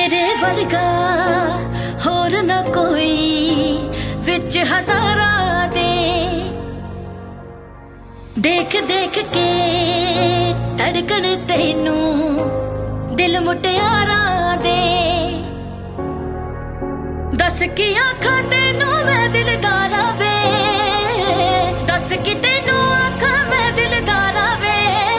तेरे वर्गा होर न कोई विच हजारां दे। देख देख के धड़कन तैनू दिल मुटियारां दे। दस की आखां तैनू मैं दिलदारा वे, दस की तैनू आखां मैं दिलदारा वे।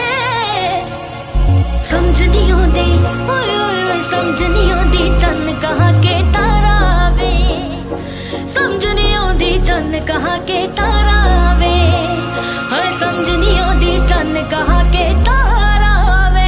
समझ नहीं आउंदी ओए ओए समझ नहीं आउंदी चन्न कहाँ के तारा वे। समझ नहीं आउंदी चन्न कहाँ के तारा वे। हाय समझ नहीं आउंदी चन्न कहाँ के तारा वे।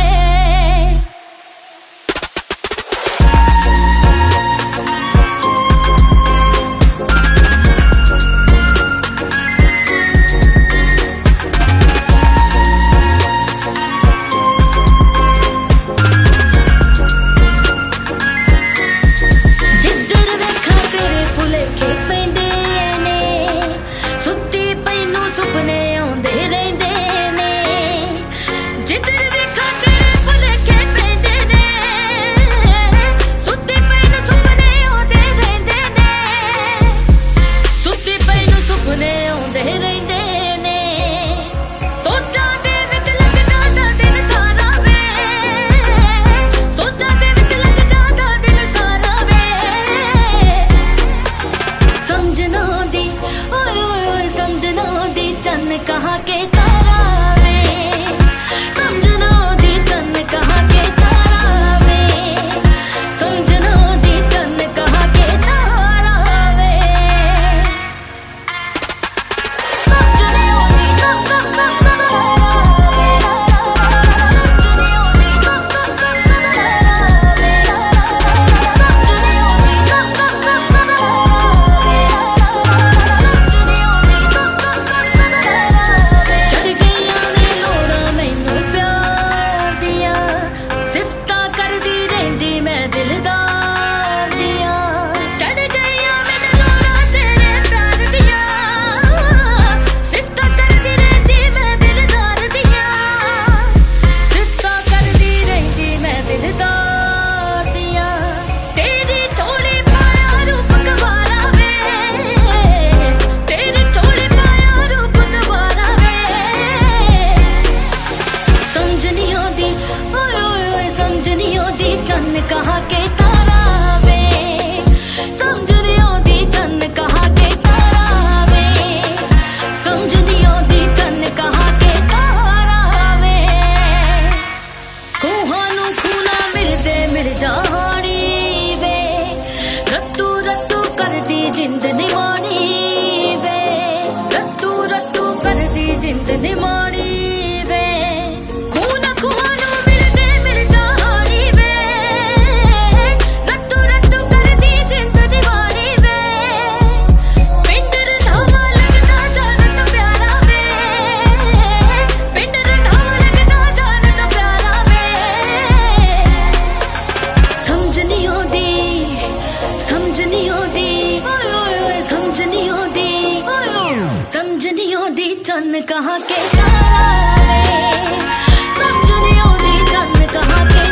सुपने आउंदे रहिंदे ने जिधर वेखा तेरे भुलेखे पैंदे ने। सुत्ती पई नूं सुपने आउंदे रहिंदे ने, सुत्ती पई नूं सुपने आउंदे रहिंदे ने। सोचां दे विच लग जांदा दिल सारा वे, सोचां दे विच लग जांदा दिल सारा वे। समझ ना आउंदी ओए ओए समझ ना आउंदी चन्न कहाँ के तारा वे। समझ ना आउंदी चन्न कहाँ के तारा वे। समझ ना आउंदी चन्न कहाँ के तारा वे। समझ नहीं आउंदी समझ नहीं कहाँ के तारा वे। समझ नहीं आउंदी चन्न कहाँ के तारा वे। समझ नहीं आउंदी चन्न कहाँ के तारा वे। खूहां नूं खूना मिलदे मिल जाणी वे, रत्तू रत्तू करदी जिंद निमाणी वे। रत्तू रत्तू करदी जिंद निमाणी वे। समझ नहीं आउंदी चन्न कहाँ के तारा वे। समझ नहीं आउंदी चन्न कहाँ के